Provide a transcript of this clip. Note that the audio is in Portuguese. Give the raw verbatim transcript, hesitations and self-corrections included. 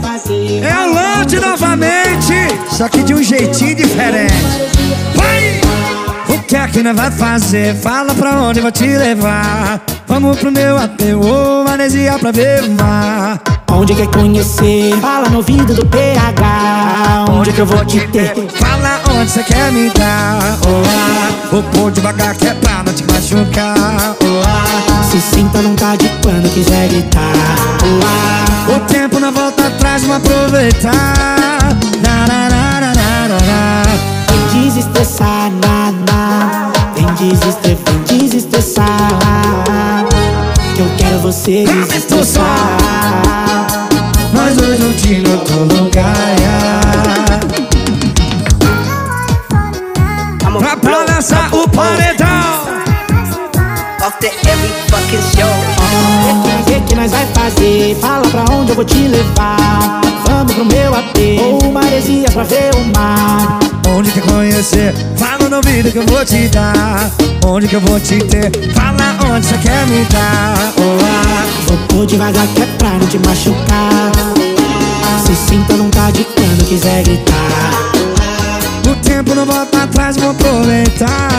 fazer. É o Lante novamente, só que de um jeitinho diferente. Vai! O que é que nós vai fazer? Fala pra onde eu vou te levar. Vamos pro meu A P ou Maresia pra ver o mar. Onde quer conhecer? Fala no ouvido do P H. Onde que eu vou te ter? Fala onde você quer me dar. Olá, vou pôr devagar que é pra não te machucar. Olá, Se sinta à vontade quando quiser gritar. Olá, o tempo não volta atrás, vamos aproveitar. Narararararará. vem desestressar, na, na. Vem desestressar, vem desestressar. Que eu quero você desestressar. Nós dois juntinhos em outro lugar. Pra balançar o paredão. After every fucking show. O que que nós vai fazer? Fala pra onde eu vou te levar. Vamos pro meu A P ou Maresias pra ver o mar. Onde quer conhecer? Fala no ouvido que eu vou te dar. Onde que eu vou te ter? Fala onde você quer me dar. Olá, Vou pôr devagar que é pra não te machucar. Se sinta à vontade quando quiser gritar. o tempo não volta atrás, vou aproveitar.